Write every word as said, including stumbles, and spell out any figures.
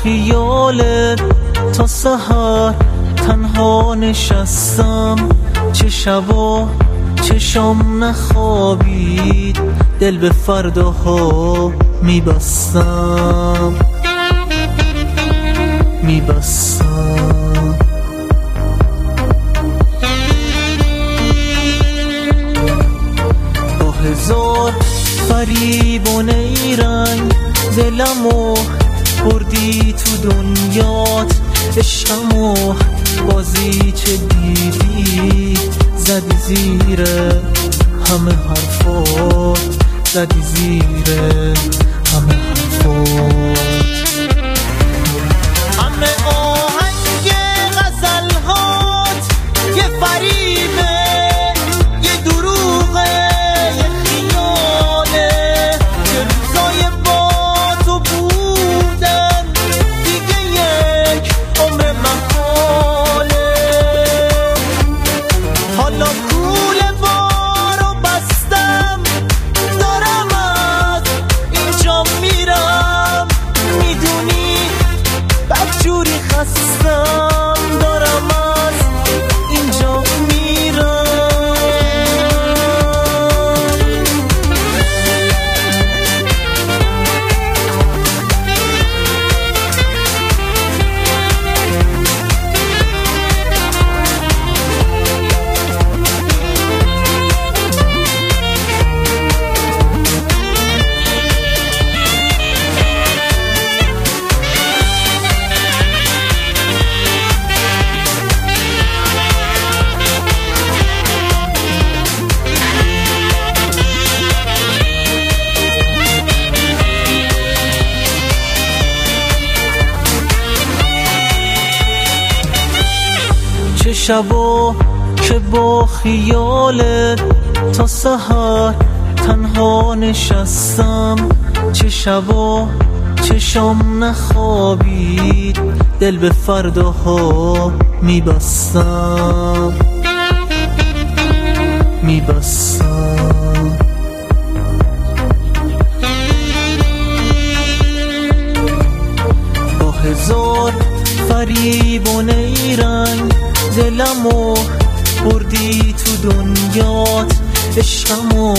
خیالت تا سحر تنها نشستم، چه شبا چشام نخوابید، دل به فرداها میبستم میبستم با هزار فریب و نیرنگ دلمو بردی تو دنیات، عشقمو بازی چه دیدی زدی زیر همه حرفات، زدی زیر همه حرفات. همه آهنگ غزلهات یه فریبه، یه دروغه، یه خیاله، که روزای با تو بودن دیگه یک عمر محاله. حالا کوله بارو بستم، دارم از اینجا میرم، میدونی بدجوری خستم، دارم از اینجا میرم. چه شبا که با خیالت تا سحر تنها نشستم، چه شبا چشام نخوابید، دل به فرداها میبستم میبستم با هزار فریب و نیرنگ دلمو بردی تو دنیات، عشقمو